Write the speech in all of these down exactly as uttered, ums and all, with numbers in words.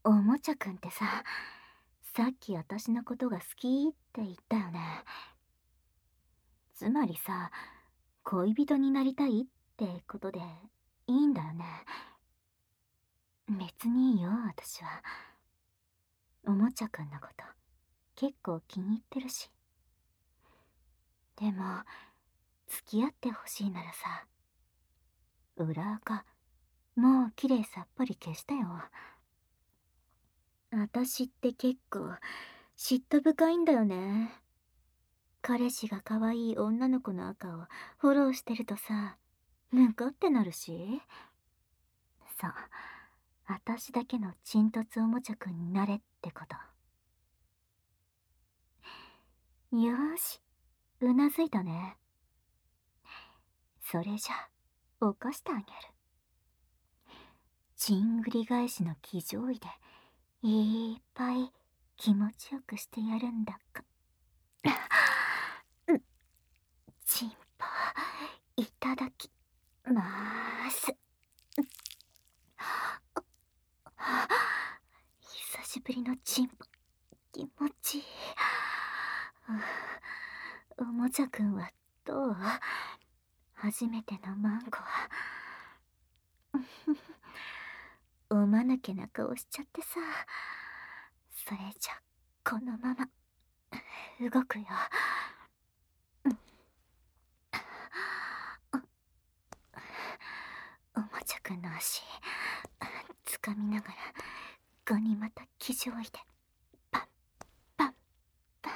おもちゃくんってさ、さっき私のことが好きって言ったよね。つまりさ、恋人になりたいってことでいいんだよね。別にいいよ、私は。おもちゃくんのこと結構気に入ってるし。でも、付き合ってほしいならさ、裏垢、もう綺麗さっぱり消したよ。私って結構嫉妬深いんだよね。彼氏が可愛い女の子の赤をフォローしてるとさ、ムカってなるし。そう、私だけのチントツおもちゃくんになれってこと。よーし、うなずいたね。それじゃ起こしてあげる。ちんぐり返しの騎乗位でいっぱい気持ちよくしてやるんだか。チンポいただきまーす。久しぶりのチンポ気持ちいい。おもちゃくんはどう？初めてのマンゴは。おまぬけな顔しちゃってさ。それじゃこのまま動くよ。おもちゃくんの足つかみながらガニ股騎乗位でパンパンパン。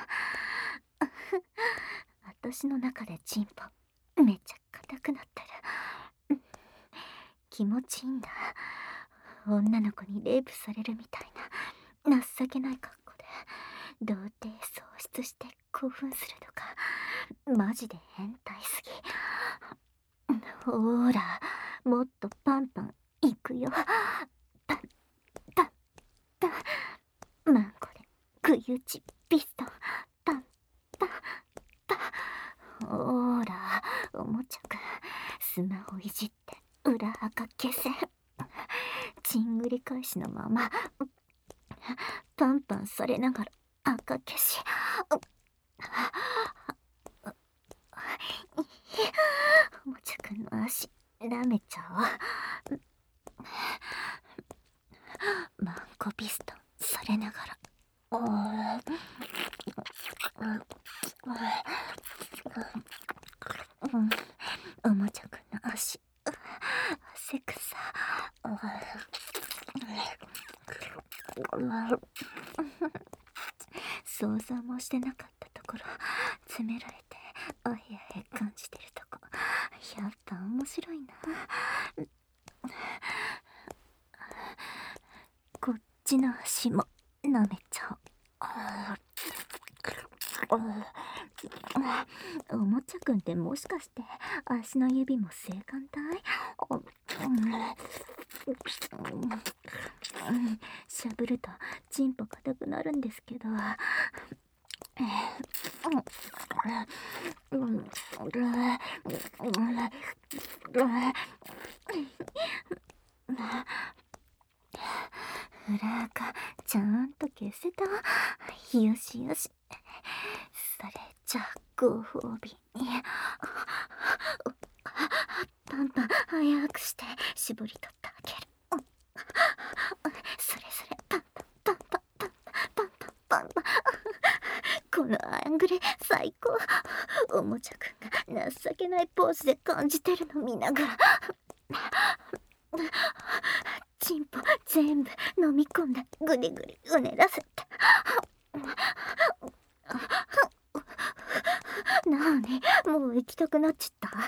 私の中でチンポめっちゃ硬くなってる。気持ちいいんだ。女の子にレイプされるみたいな情けない格好で童貞喪失して興奮するとかマジで変態すぎ。ほーら、もっとパンパンいくよ。パンパンパン。マンコで食い打ちピストンパンパンパン。ほーら、おもちゃくんスマホいじって裏垢消せ。ちんぐり返しのままパンパンされながら赤消し。おもちゃくんの足舐めちゃおう。マンコピストンされながらおもちゃくんの足汗草。想像もしてなかったところ詰められてあへあへ感じてるとこやっぱ面白いな。こっちの足も舐めちゃおう。おもちゃくんってもしかして足の指も性感帯？しゃぶるとチンポ硬くなるんですけど。裏垢ちゃんと消せた？よしよし。それじゃご褒美にパンパン早くして絞り取ってあげる。それそれパンパンパンパンパンパンパンパンパン。このアングル最高。おもちゃくんが情けないポーズで感じてるの見ながらチンポ全部飲み込んだグリグリうねらせて。なにもう行きたくなっちゃった。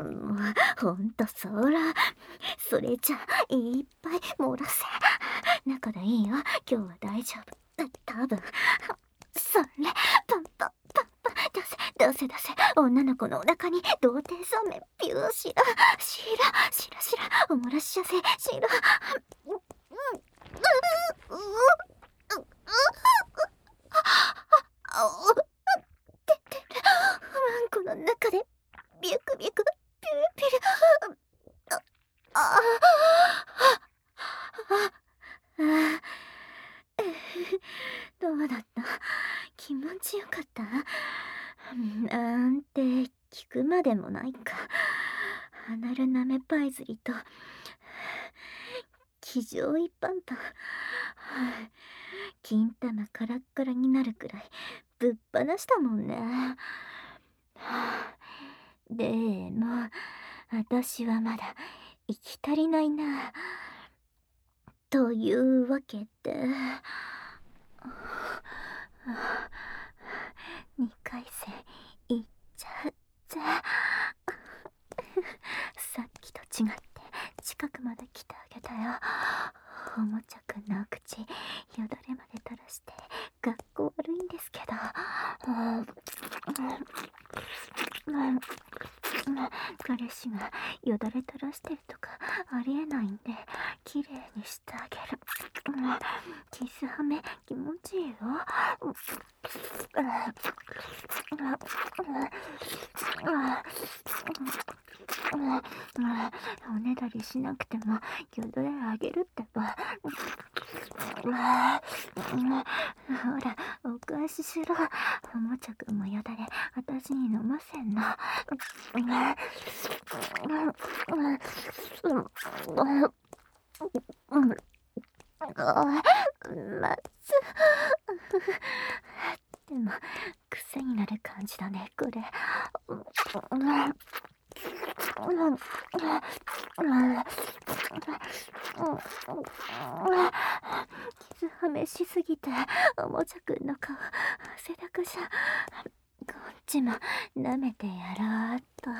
もうほんとそら。それじゃいっぱい漏らせ。中でいいよ今日は大丈夫多分。それパンパンパンパン出せ出せ出せ。女の子のお腹に童貞そうめんピューシラシラシラシラお漏らしちゃせシラ。マンコの中でビュクビュクピュルピュル。ああああちよかった？なんて聞くまでもないか。離るなめパイズリと気丈一般般。金玉カラッカラになるくらいぶっ放したもんね。でも私はまだ行き足りないな。というわけでにかいせん行っちゃって。さっきと違って近くまで来てあげたよ。おもちゃくんのお口よだれまで垂らして学校悪いんですけど、彼氏がよだれ垂らしてるとかありえないんで綺麗にしてあげる。キスはめ気持ちいいよ。おねだりしなくてもよだれあげるってば。ほらお返ししろ。おもちゃくんもよだれ私に飲ませんの。まずでも癖になる感じだねこれ。傷はめしすぎておもちゃくんの顔汗だくじゃ。こっちも舐めてやろうっと。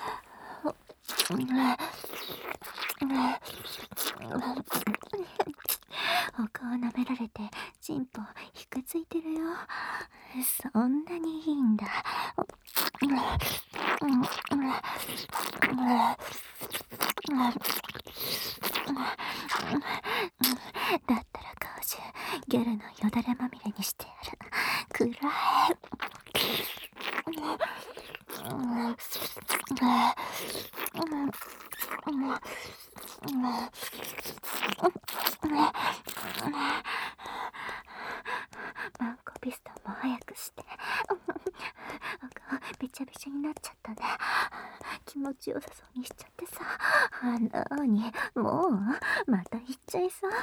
お顔舐められてチンポひくついてるよ。そんなにいいんだ。だったら顔中ギャルのよだれまみれにしてやる。くらえ。マンコピストも早くして。お顔びちゃびちゃになっちゃったね。気持ちよさそうにしちゃってさ。なーにもうまた行っちゃいそう。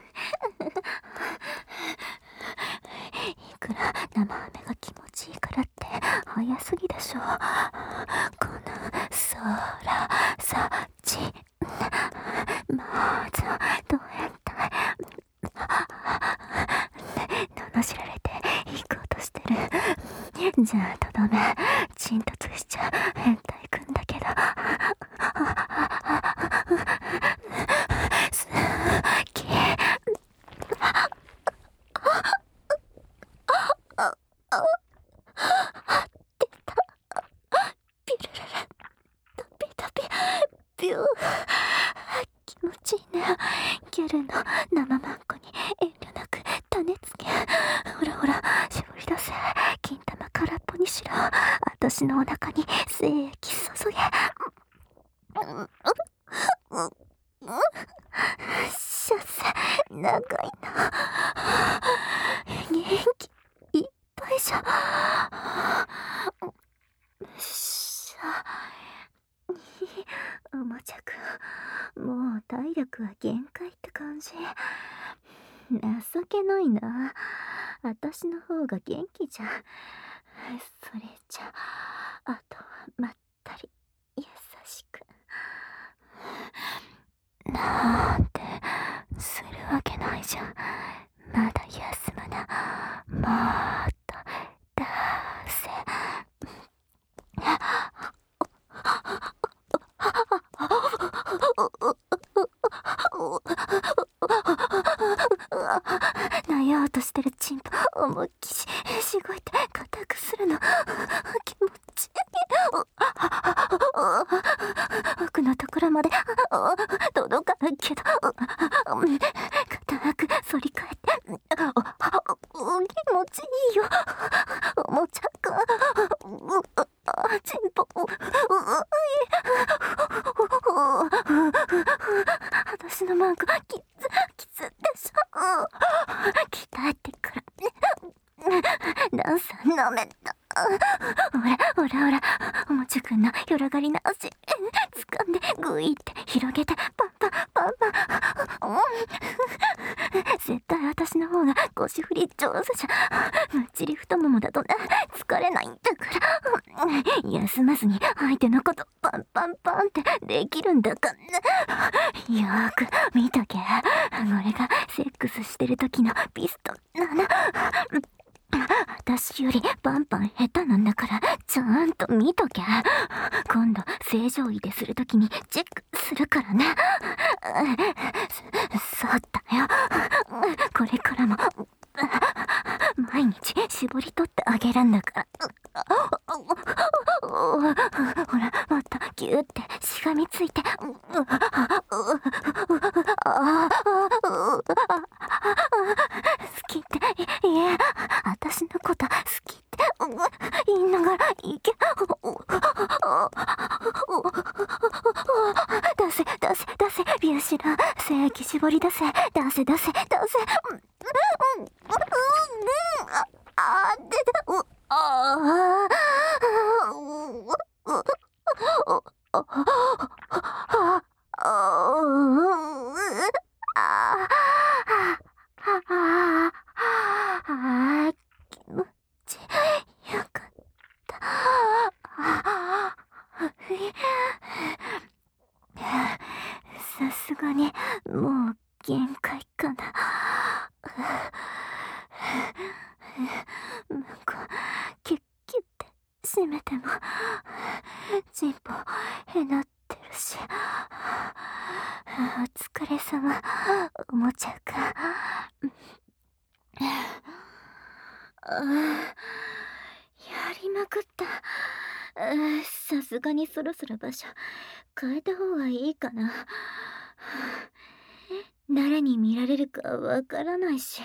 いくら生飴が気持ちいいからって早すぎでしょ。この空さちまずどうやった罵られて行こうとしてる。じゃあとどめ沈突しちゃ変態くんだけど好き。出た。ピルルルドピドピビュー。気持ちいいね。ギャルの生マンコに遠慮なく種付け。ほらほら絞り出せ。金玉空っぽにしろ。私のお腹に精液注げ。シャツ長いな。元気いっぱいじゃ。しゃおもちゃくんもう体力は限界って感じ。情けないな。私の方が元気じゃん。それじゃあとはまったり優しくなんてするわけないじゃん。まだ休むな。もっと出せ。なようとしてるチンポ思いっきししごいて固くするの気持ちいい。奥のところまで届かないけど固く反り返って気持ちいいよ。おもちゃくんチンポ私のマンコキツキツでしょ。鍛えてからね。ダンサーなめた。ほらほらほら、おもちゃくんのよらがりな足掴んでグイって広げてパンパンパンパン、うん、絶対私の方が腰振り上手じゃ。むっちり太ももだとね、疲れないんだから。休まずに相手のことパンパンパンってできるんだからね。よーく見とけ。これがセックスしてる時のピストンなの。私よりパンパン下手なんだからちゃんと見とけ。今度正常位でするときにチェックするからね。そ、そうだよ。これからも毎日絞り取ってあげるんだから。ほらもっとギューってしがみついて。好きっていや、私のこと好きって言いながらいけ。出せ出せ出せ、ビューシラ精液絞り出せ、出せ出せ出せ。あー、出た。うああ、気持ちよかった。さすがにもう限界かな。なんかキュッキュッて締めてもチンポへなってるし。お疲れ様、おもちゃくん。やりまくった。さすがにそろそろ場所変えた方がいいかな。誰に見られるかわからないし。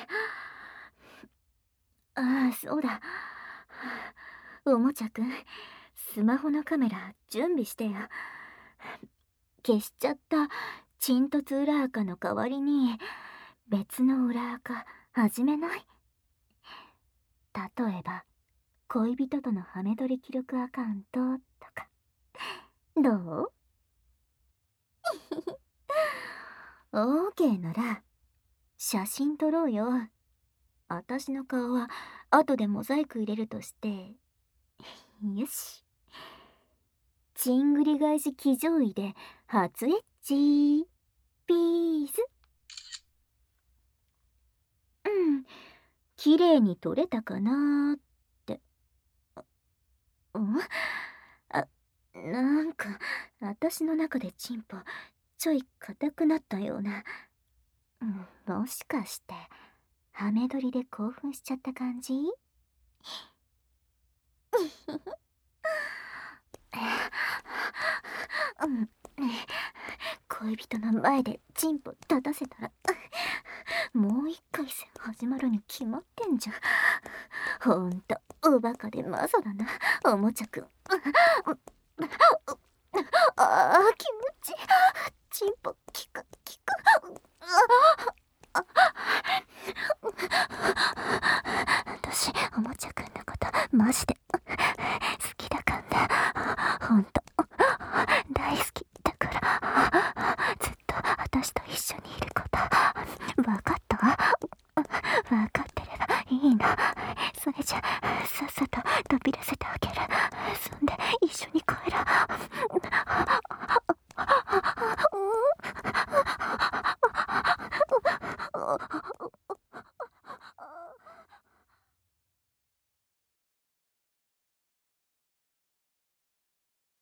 ああ、そうだ。おもちゃくん、スマホのカメラ準備してよ。消しちゃったチントツ裏垢の代わりに別の裏垢始めない？例えば恋人とのハメ撮り記録アカウントとか。どう？オーケーなら写真撮ろうよ。私の顔は後でモザイク入れるとして。よし。チングリ返し騎乗位で初エッチピース。うん、綺麗に撮れたかなーって。うんあ、なんか私の中でチンポちょい硬くなったような。うん、もしかしてハメ撮りで興奮しちゃった感じ？うん、恋人の前でチンポ立たせたらもう一回戦始まるに決まってんじゃん。ほんとおバカでマゾだな、おもちゃくん。あー、気持ちいい。チンポキクキク。私おもちゃくんのことマジで好きだからね。ほんと大好きだから、ずっと私と一緒にいること分かった？分かってればいいの。それじゃさっさと飛び出せてあげる。そんで一緒に帰ろう。